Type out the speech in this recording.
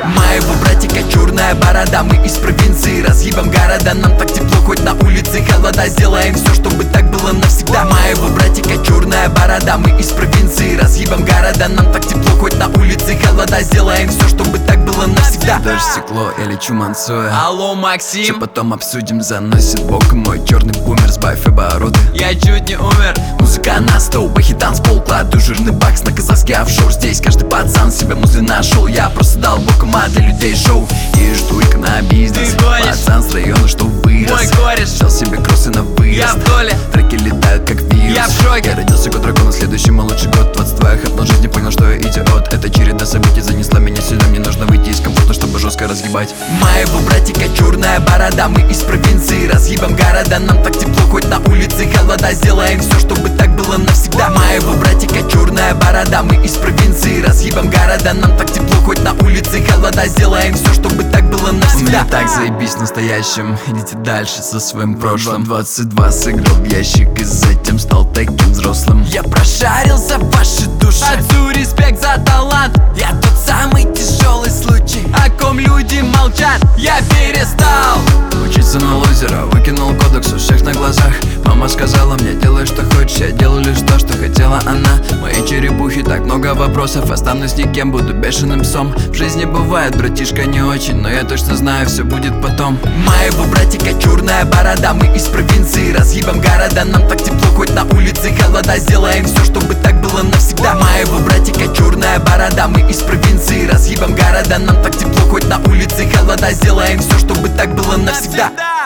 Моего братика черная борода, мы из провинции, разъебем города. Нам так тепло, хоть на улице холода, сделаем все, чтобы так было навсегда. Моего братика черная борода, мы из провинции, разъебем города. Нам так тепло, хоть на улице холода, сделаем все, чтобы так было навсегда. Дождь, стекло, я лечу мансуя. Алло, Максим, Че потом обсудим, заносит бок мой черный бумер, сбавь обороты. я чуть не умер. Музыка на стол, бахи танцпол, кладу жирный бакс на казахский офшор. Здесь каждый пацан себе музы нашел. Я просто дал боком, а для людей шоу. И жду их на бизнес. Ты гонишь? Пацан с района, что вырос. Мой кореш, взял себе кроссы на выезд. я в доле, Треки летают как вирус. я в шоке. Я родился год дракона, следующий мой лучший год. 22 я хэпнул жизнь, понял, что я идиот. Эта череда событий занесла меня сюда. Мне нужно выйти из комфорта, чтобы жестко разгибать. Моего братика черная борода, мы из провинции, разъебем города. Нам так тепло, хоть на улице холода, сделаем все, чтобы так было навсегда. Моего братика черная борода, мы из провинции, разъебем города. Нам так тепло, хоть на улице холода, сделаем все, чтобы так было навсегда. Мне так заебись в настоящем, идите дальше со своим прошлым. 22 сыграл в ящик и затем стал таким взрослым. Я прошарил за ваши души, отцу респект за талант. Я тот самый тяжелый случай, о ком люди молчат. Я перестал Учиться на лузера, выкинул кодекс у всех на глазах. Мама сказала мне, делай что хочешь, я делаю лишь то, что хотела она. Мои черепухи, так много вопросов, останусь никем, буду бешеным псом. В жизни бывает, братишка, не очень, но я точно знаю, все будет потом. Моего братика черная борода, мы из провинции, разъебем города. Нам так тепло, хоть на улице холода, сделаем все, чтобы так было навсегда. Моего братика черная борода, мы из провинции, разъебем города. Нам так тепло, хоть на улице холода, сделаем все, чтобы так было навсегда.